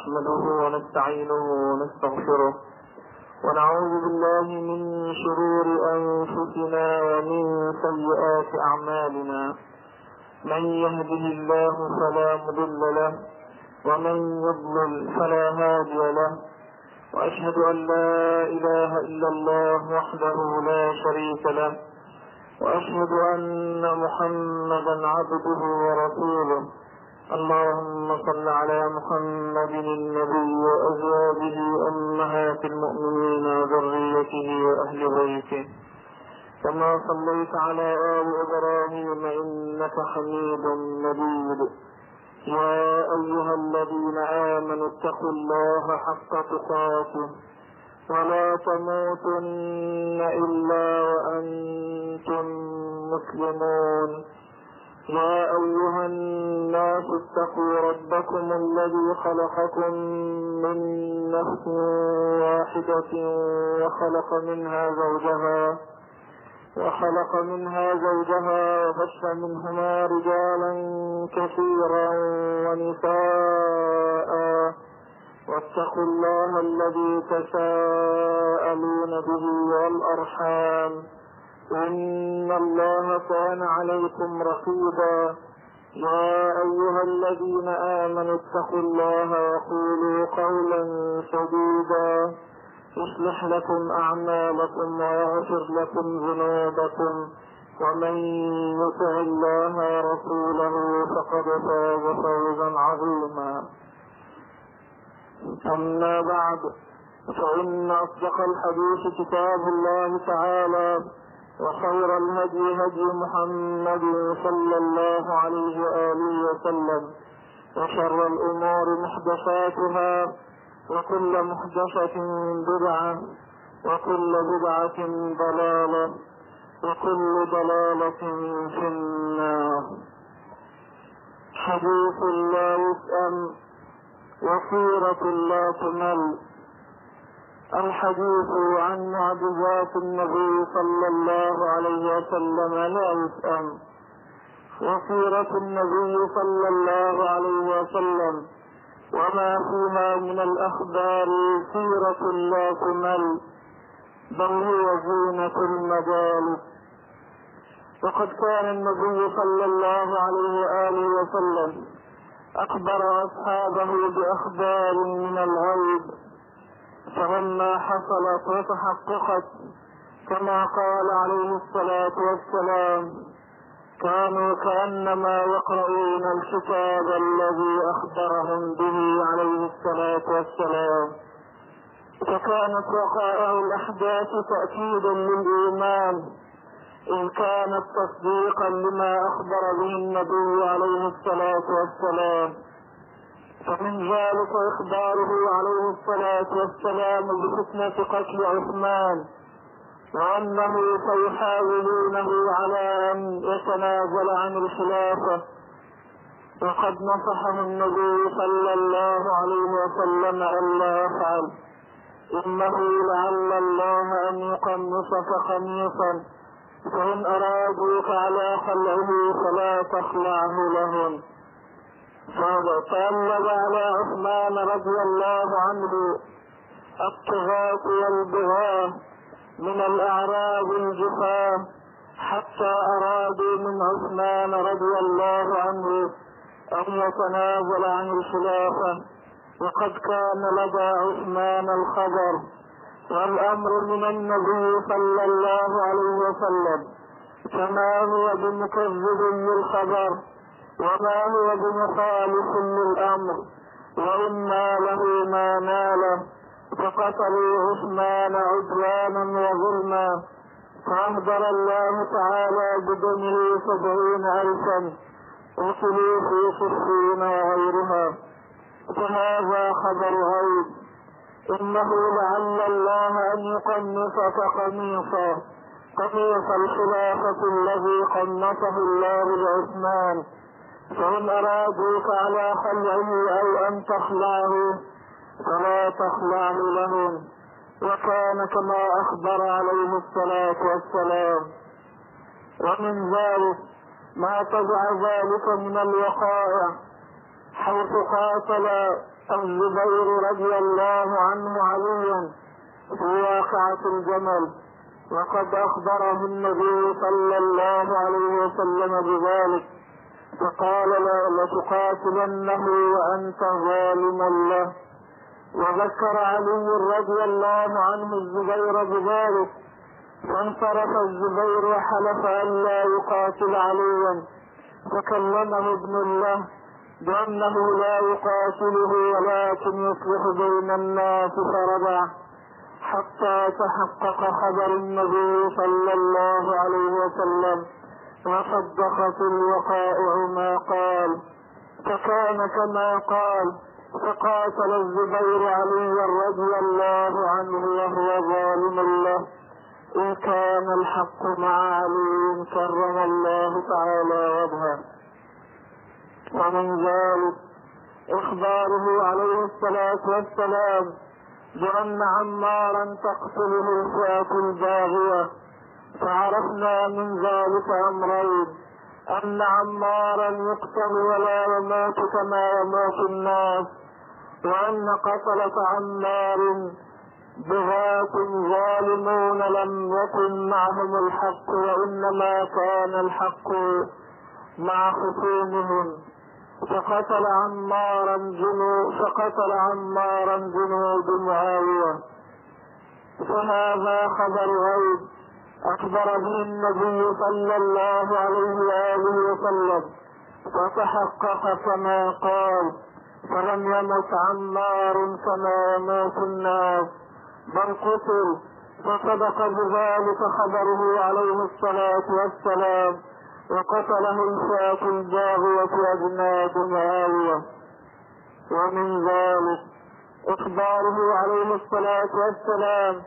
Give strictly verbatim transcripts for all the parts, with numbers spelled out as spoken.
نحمده ونستعينه ونستغفره ونعوذ بالله من شرور أنفسنا ومن سيئات أعمالنا. من يهده الله فلا مضل له ومن يضلل فلا هادي له، وأشهد أن لا إله إلا الله وحده لا شريك له، وأشهد أن محمدا عبده ورسوله. اللهم صل على محمد النبي وأزواجه أمهات المؤمنين وذريته وأهل بيته، كما صليت على آل إبراهيم إنك حميد مجيد. يا أيها الذين آمنوا اتقوا الله حق تقاته ولا تموتن إلا وأنتم مسلمون. يا أيها الناس اتقوا ربكم الذي خلقكم من نفس واحدة وخلق منها زوجها وخلق منها زوجها وبث منهما رجالا كثيرا ونساء، واتقوا الله الذي تساءلون به والأرحام إن الله كان عليكم رقيبا. يا أيها الذين آمنوا اتقوا الله وقولوا قولا سديدا يصلح لكم أعمالكم ويغفر لكم ذنوبكم، ومن يطع الله ورسوله فقد فاز فوزا عظيما. أما بعد، فإن أصدق الحديث كتاب الله تعالى، وخير الهدي هدي محمد صلى الله عليه وآله وسلم، وشر الأمور محدثاتها، وكل محدثة بدعة، وكل بدعة ضلالة، وكل ضلالة في النار. حديث لا يسأم وسيرة لا تمل. الحديث عن معجزات النبي صلى الله عليه وسلم لا يسأم، وسيرة النبي صلى الله عليه وسلم وما فيها من الأخبار سيرة لا تمل، بل هي زينة المجالس. وقد كان النبي صلى الله عليه وآله وسلم أخبر أصحابه بأخبار من الغيب، فلما حصلت وتحققت كما قال عليه الصلاة والسلام كانوا كأنما يقرؤون الكتاب الذي أخبرهم به عليه الصلاة والسلام، فكانت وقائع الأحداث تأكيدا للإيمان، إن كانت تصديقا لما أخبر به النبي عليه الصلاة والسلام. فمن ذلك إخباره عليه الصلاة والسلام بفتنة قتل عثمان، وأنه سيحاولونه على أن يتنازل عن الخلافة، وقد نصحه النبي صلى الله عليه وسلم ألا يفعل، إنه لعل الله أن يقمصك قميصا، فإن أرادوك على خلعه فلا تخلعه لهم. فغلب على عثمان رضي الله عنه الطغاة والبغاة من الأعراب الجفاة، حتى أرادوا من عثمان رضي الله عنه أن يتنازل عن الخلافة، وقد كان لدى عثمان الخبر والأمر من النبي صلى الله عليه وسلم، فما هو بمكذب للخبر وما هو بمخالف للأمر، وإما له ما ناله. فقتلوا عثمان عدوانا وظلما، فأهدر الله تعالى بدمه سبعين ألفا قتلوا في صفين وغيرها. فهذا خبر غيب، إنه لعل الله أن يقمصك قميصا قميص الخلافة الذي قمصه الله لعثمان، فإن أرادوك على خلعه أو أن تخلعه فلا تخلعه لهم. وكان كما أخبر عليه الصلاة والسلام. ومن ذلك ما تبع ذلك من الوقائع حيث قاتل الزبير رضي الله عنه عليا في واقعة الجمل، وقد أخبره النبي صلى الله عليه وسلم بذلك، فقال لتقاتلنه وأنت ظالم له. وذكر علي رضي الله عنه الزبير بذلك، فانصرف الزبير وحلف أن لا يقاتل عليا، فكلمه ابن له بأنه لا يقاتله ولكن يصلح بين الناس فرجع، حتى تحقق خبر النبي صلى الله عليه وسلم وصدقت الوقائع ما قال، فكان كما قال، فقاتل الزبير علي رضي الله عنه وهو ظالم له، إن كان الحق مع علي كرم الله تعالى وجهه. ومن ذلك إخباره عليه الصلاة والسلام بأن عمارا تقتله الفئة الباغية، فعرفنا من ذلك أمرين: أن عمارا يقتل ولا يموت كما يموت الناس، وأن قتلة عمار بغاة ظالمون لم يكن معهم الحق، وإنما كان الحق مع خصومهم، فقتل عمارا جنود فقتل عمارا جنود معاوية. فهذا خبر غيب أخبر به النبي صلى الله عليه وآله وسلم، وتحقق كما قال: فلم يمت عمار كما يموت الناس، بل قتل. فصدق بذلك خبره عليه الصلاة والسلام، وقتله الفئة الباغية أجناد معاوية. ومن ذلك إخباره عليه الصلاة والسلام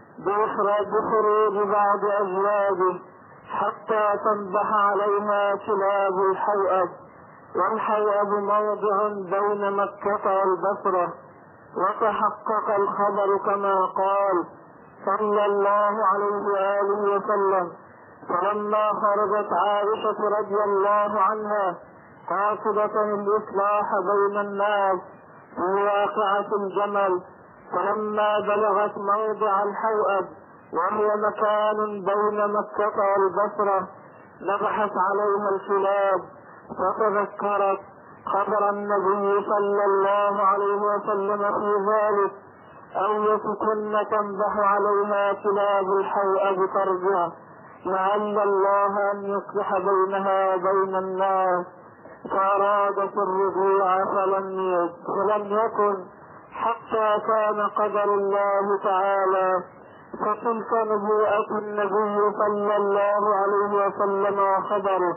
بخروج بعض أزواجه حتى تنبح عليها كلاب الحيئة، والحيئة موضع بين مكة والبصرة، وتحقق الخبر كما قال صلى الله عليه وآله وسلم: فلما خرجت عائشة رضي الله عنها قاصدة الإصلاح بين الناس في واقعة الجمل، فلما بلغت موضع الحوأب وهي مكان بين مكة والبصرة نبحت عليها الكلاب، فتذكرت خبر النبي صلى الله عليه وسلم في ذلك: أو كن تنبح عليها كلاب الحوأب ترجع، لعل الله أن يصلح بينها وبين الناس، فأرادت الرجوع فلم يكن حتى كان قدر الله تعالى. فتلك نبوءة النبي صلى الله عليه وسلم وخبره،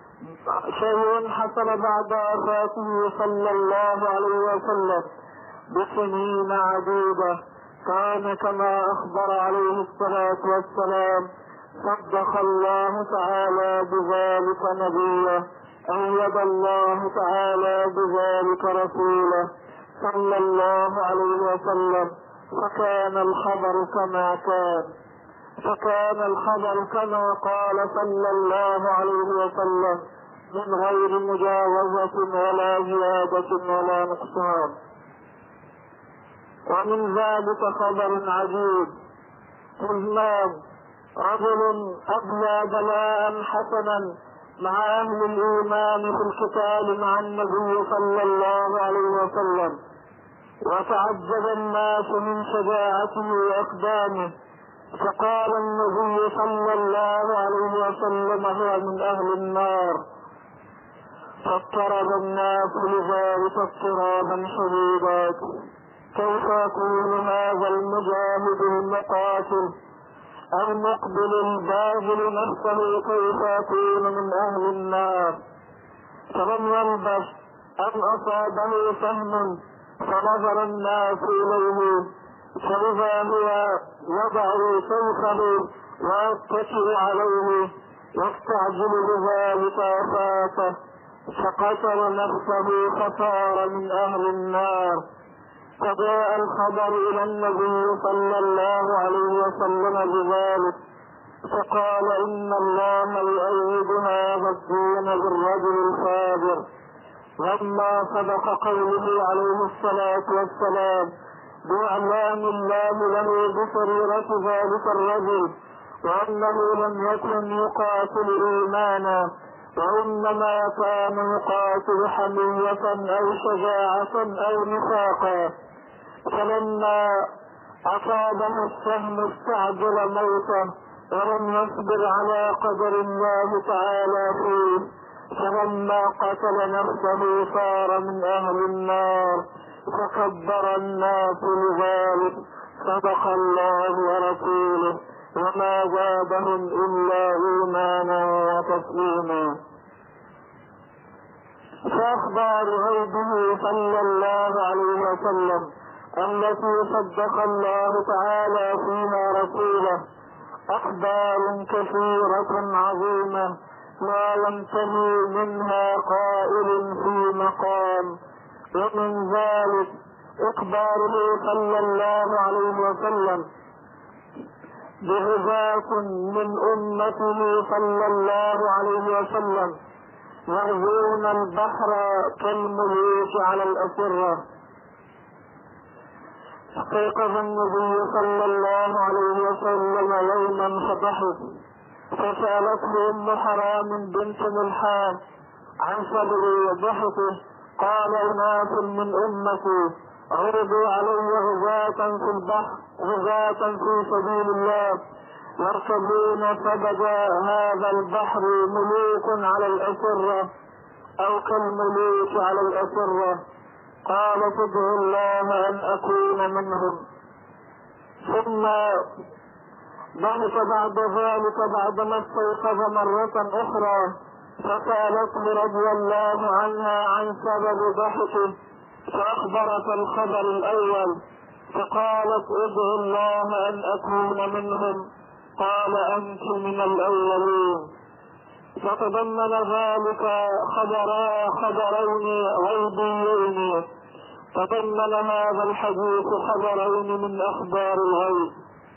شيء حصل بعد وفاته صلى الله عليه وسلم بسنين عديدة، كان كما أخبر عليه الصلاة والسلام. صدق الله تعالى بذلك نبيه، أيد الله تعالى بذلك رسوله صلى الله عليه وسلم، فكان الخبر كما كان فكان الخبر كما قال صلى الله عليه وسلم، من غير مجاوزة ولا زيادة ولا نقصان. ومن ذلك خبر عجيب: سلمان رجل أبلى بلاء حسنا مع أهل الإيمان في القتال مع النبي صلى الله عليه وسلم، وتعجب الناس من شجاعته وإقدامه، فقال النبي صلى الله عليه وسلم: هو من أهل النار. فاضطرب الناس لذلك اضطرابا شديدا: كيف يكون هذا المجاهد المقاتل المقبل الباذل نفسه كيف يكون من أهل النار؟ فلم يلبث أن أصابه سهم، فنظر الناس إليه فإذا هو يضع سيفه ويتكئ عليه يستعجل بذلك وفاته، فقتل نفسه فصار من أهل النار. فجاء الخبر إلى النبي صلى الله عليه وسلم بذلك، فقال: إن الله يؤيد هذا الدين بالرجل الفاجر لما صدق قوله عليه الصلاة والسلام بإعلام الله له بسريرة ذلك الرجل وأنه لم يكن يقاتل إيمانا وإنما كان يقاتل حمية أو شجاعة أو نفاقا، فلما أصابه السهم استعجل موته ولم يصبر على قدر الله تعالى فيه، فلما قتل نفسه صار من أهل النار، فكبر الناس لذلك. صدق الله ورسوله وما زادهم إلا إيمانا وتسليما. فأخبار غيبه صلى الله عليه وسلم التي صدق الله تعالى فيها رسوله أخبار كثيرة عظيمة لا ينتهي منها قائل في مقام، ومن ذلك إخباره صلى الله عليه وسلم بغزاة من أمته صلى الله عليه وسلم يغزون البحر كالملوك على الأسرة. استيقظ النبي صلى الله عليه وسلم يوما فضحك، فسألته أم حرام بنت ملحان عن سبب ضحكه، قال أناس من أمتي عرضوا علي غزاة في البحر غزاة في سبيل الله يركبون سبب هذا البحر ملوك على الأسرة أو كالملوك على الأسرة، قال فادعوا الله أن أكون منهم. ثم ضحك بعد ذلك بعدما استيقظ مرة أخرى، فسألته رضي الله عنها عن سبب ضحكه، فأخبرت الخبر الأول، فقالت ادعوا الله أن أكون منهم، قال أنت من الأولين. فتضمن ذلك خبرا خبرين غيبيين، تضمن هذا الحديث خبرين من أخبار الغيب.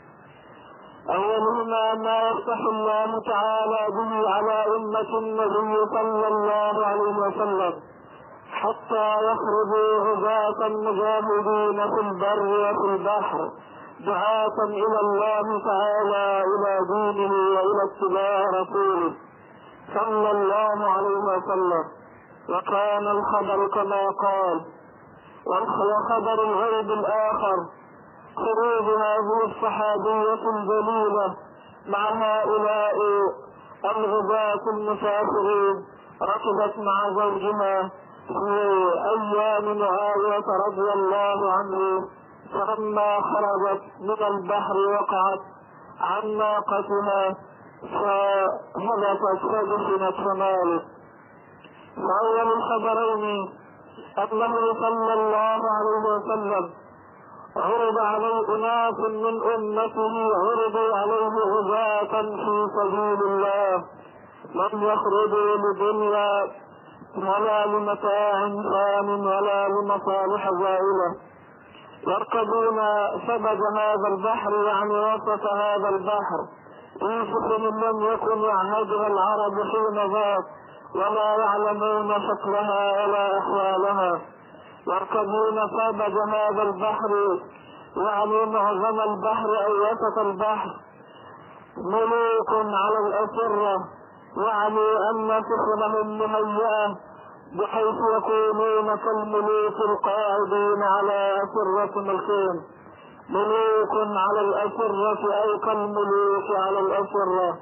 أولهما ما يفتح الله تعالى به على أمة النبي صلى الله عليه وسلم حتى يخرجوا غزاة مجاهدين في البر وفي البحر دعاة إلى الله تعالى إلى دينه وإلى اتباع رسوله صلى الله عليه وسلم. وكان الخبر كما قال. وخبر الغيب الآخر خروج هذه الصحابية الجليلة مع هؤلاء الغزاة المسافرين، ركبت مع زوجها في أيام معاوية رضي الله عنه، فلما خرجت من البحر وقعت عن ناقتها فهبطت فدفنت فمالت. فأول الخبرين أنه صلى الله عليه وسلم عرض عليه أناس من أمته عرضوا عليه غزاة في سبيل الله، لم يخرجوا لدنيا ولا لمتاع فان ولا لمصالح زائلة، يركبون سبب هذا البحر يعني وسط هذا البحر في سفن لم يكن يعهدها العرب حين ذاك ولا يعلمون شكلها ولا أحوالها، يركبون سبب هذا البحر يعني معظم البحر أو وسط البحر ملوك على الأسرة، يعني أن سفنهم مهيئة بحيث يكونون كالملوك القاعدين على أسرة ملكين، ملوك على الأسرة أي كالملوك على الأسرة.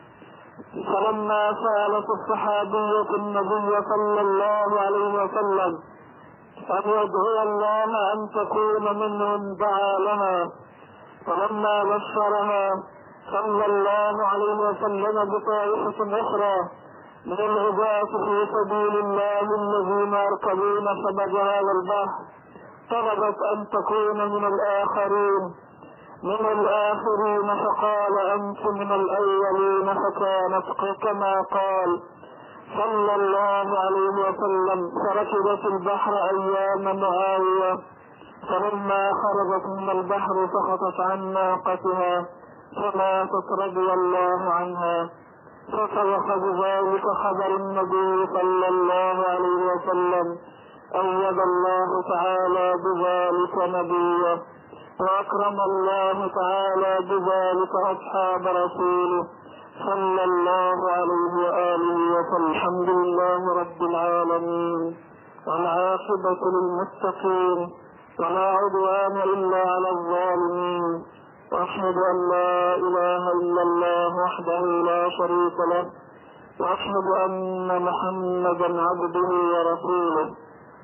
فلما سألت الصحابية النبي صلى الله عليه وسلم أن يدعو الله أن تكون منهم دعا لها، فلما بشرها صلى الله عليه وسلم بطائفة أخرى من الغزاة في سبيل الله الذين يركبون سبب هذا البحر طلبت أن تكون من الآخرين من الآخرين فقال أنت من الأولين، فكانت كما قال صلى الله عليه وسلم. فركبت البحر أيام معاوية، فلما خرجت من البحر سقطت عن ناقتها فماتت رضي الله عنها. فصدق بذلك خبر النبي صلى الله عليه وسلم، أيد الله تعالى بذلك نبيه، وأكرم الله تعالى بذلك أصحاب رسوله صلى الله عليه وآله وسلم. الحمد لله رب العالمين، والعاقبة للمتقين، ولا عدوان إلا على الظالمين، وأشهد أن لا إله إلا الله وحده لا شريك له، وأشهد أن محمدا عبده ورسوله.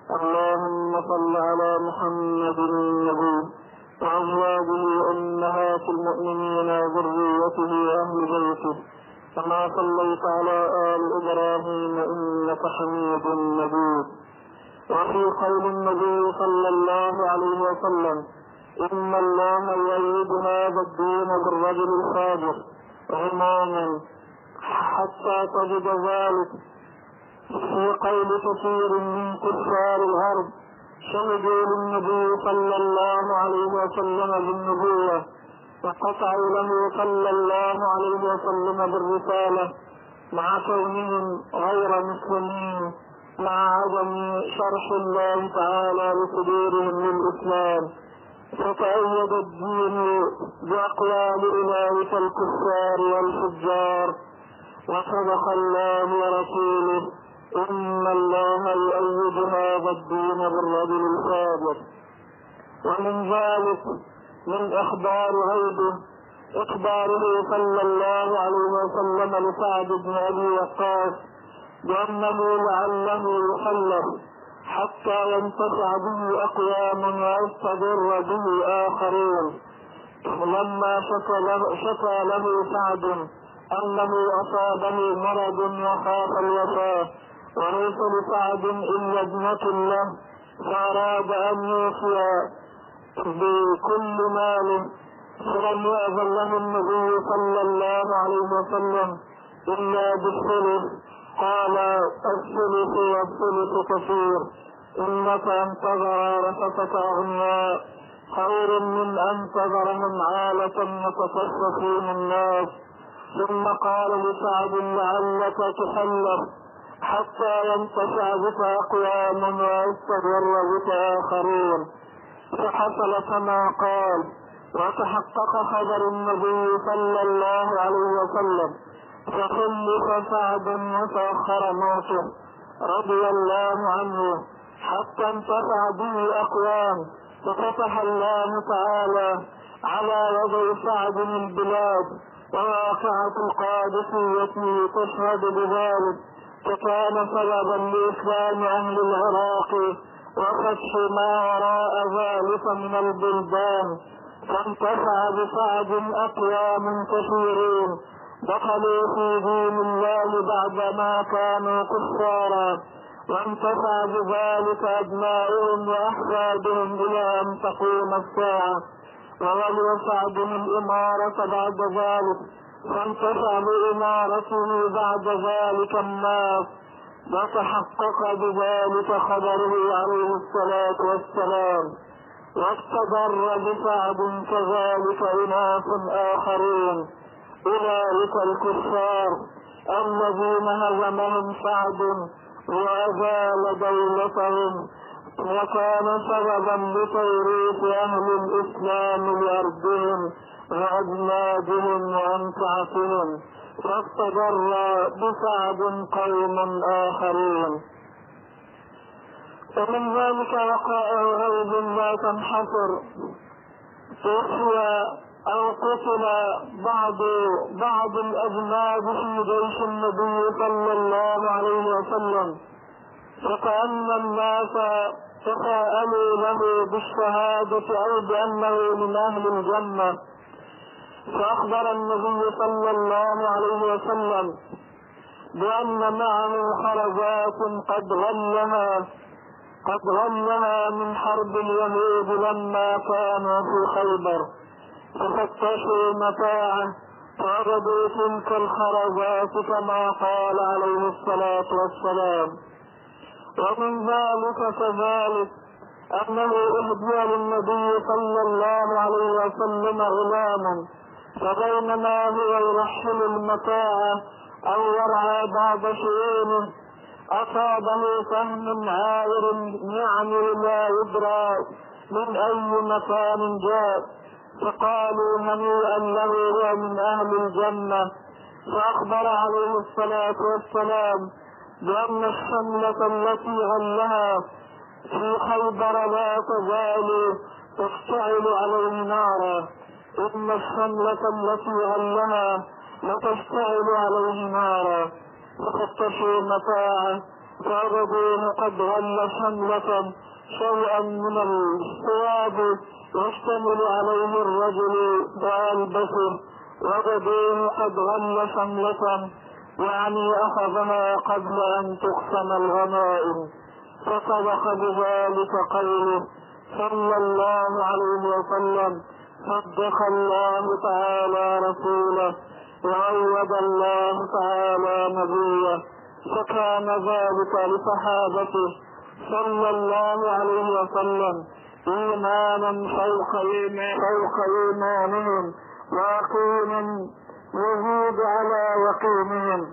اللهم صل على محمد النبي وأزواجه أمهات المؤمنين وذريته وأهل بيته، كما صليت على آل إبراهيم إنك حميد مجيد. وفي قول النبي صلى الله عليه وسلم: إن الله يؤيد هذا الدين بالرجل الصادق إماما، حتى تجد ذلك في قول كثير من كفار الغرب شهدوا للنبي صلى الله عليه وسلم بالنبوة، وقطعوا له صلى الله عليه وسلم بالرسالة، مع كونهم غير مسلمين، مع عدم شرح الله تعالى لصدورهم للإسلام. فتأيد الدين بأقوال أولئك الكفار والفجار. وصدق الله ورسوله: إن الله يؤيد هذا الدين بالرجل الصادق. ومن ذلك من إخبار غيبه إخباره صلى الله عليه وسلم لسعد بن أبي وقاص بأنه لعله يخلف حتى ينتفع به أقوام ويستضر به آخرون. لما شكى له, شكى له سعد أنه أصابه مرض وخاف الوفاة، وليس لسعد إلا ابنة له، فأراد أن يوصي بكل ماله، فلم يأذن له النبي صلى الله عليه وسلم إلا بالثلث. قال: الثلث والثلث كثير، إنك أن تذر ورثتك أغنياء خير من أن تذرهم عالة يتكففون الناس. ثم قال لسعد: لعلك تخلف حتى ينتفع بك أقوام ويستضر بك آخرون. فحصل كما قال، وتحقق خبر النبي صلى الله عليه وسلم، فخلف سعد وتأخر موته رضي الله عنه حتى انتفع به أقوام، ففتح الله تعالى على يدي سعد البلاد، وواقعة القادسية تشهد بذلك، فكان سببا لإسلام أهل العراق وفتح ما وراء ذلك من البلدان. فانتفع بسعد أقوام كثيرين دخلوا في دين الله بعدما كانوا كفارا، وانتفع بذلك أبناؤهم وأحفادهم إلى أن تقوم الساعة. وولي سعد الإمارة بعد ذلك، فانتفع بإمارته بعد ذلك الناس، وتحقق بذلك خبره عليه الصلاة والسلام. واستضر بسعد كذلك أناس آخرون، أولئك الكفار الذين هزمهم سعد وأزال دولتهم، وكان سببا لتوريث أهل الإسلام لأرضهم وأجنادهم وأنفعتهم، فاستضر بسعد قوم آخرون. ومن ذلك وقائع غيب لا تنحصر. توفي أو قتل بعض بعض الأجناد في جيش النبي صلى الله عليه وسلم، فكأن الناس تساءلوا له بالشهادة أو بأنه من أهل الجنة، فأخبر النبي صلى الله عليه وسلم بأن معه خرزات قد غلها قد غلها من حرب اليهود لما كانوا في خيبر، ففتشوا متاعه فوجدوا تلك الخرزات كما قال عليه الصلاة والسلام. ومن ذلك كذلك أنه أهدي للنبي صلى الله عليه وسلم غلام، فبينما هو يرحل المتاع أو يرعى بعض شؤونه أصابه سهم عائر يعني لا يدرى من أي مكان جاء، فقالوا هنيئا له ومن أهل الجنة. فأخبر عليه الصلاة والسلام بأن الشملة التي غلها في خيبر لا تزال تشتعل عليه نارا، إن الشملة التي غلها لتشتعل عليه نارا. ففتشوا متاعه فوجدوه قد غل شملة شيئا من الثياب يشتمل عليه الرجل ويلبسه، وجدوه قد غل شملة يعني أخذها قبل أن تقسم الغنائم. فصدق بذلك قوله صلى الله عليه وسلم: صدق الله تعالى رسوله وعوض الله تعالى نبيه. فكان ذلك لصحابته صلى الله عليه وسلم إيمانا فوق إيمانهم ويقينا يزيد على يقينهم.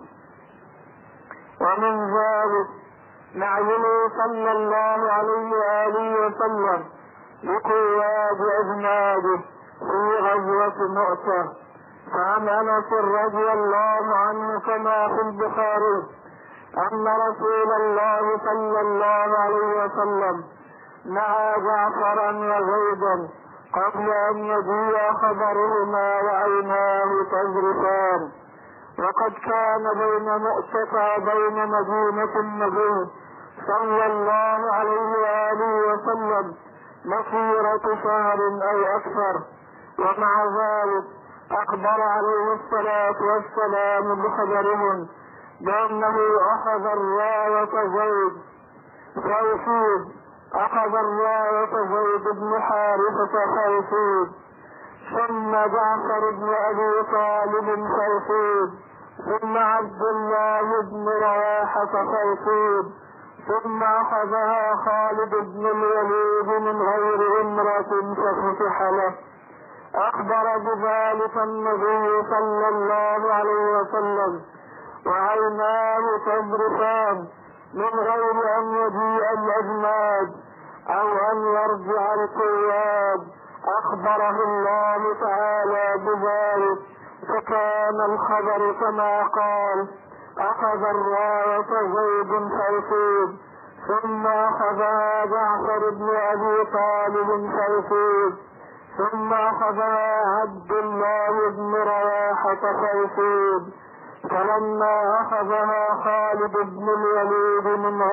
ومن ذلك نعيه صلى الله عليه وآله وسلم بقواد أجناده في غزوة مؤتة. فعن أنس رضي الله عنه كما في البخاري أن رسول الله صلى الله عليه وسلم نعى جعفرا وزيدا قبل أن يجيء خبرهما وعيناه تذرفان. وقد كان بين مؤتة وبين مدينة النبي صلى الله عليه وآله وسلم مسيرة شهر أو أكثر، ومع ذلك أخبر عليه الصلاة والسلام بخبرهم بأنه أخذ الراية زيد فيفيد أخذ الراية زيد بن حارثة فيفيد، ثم جعفر بن أبي طالب فيفيد، ثم عبد الله بن رواحة فيفيد، ثم أخذها خالد بن الوليد من غير امرأة ففتح له. أخبر بذلك النبي صلى الله عليه وسلم وعيناه تذرفان من غير أن يجيء الأجناد أو أن يرجع القياد. أخبره الله تعالى بذلك، فكان الخبر كما قال: أخذ الراية زيد فيفيد، ثم أخذها جعفر بن أبي طالب فيفيد، ثم أخذها عبد الله بن رواحة فيفيد، فلما أخذها خالد بن الوليد من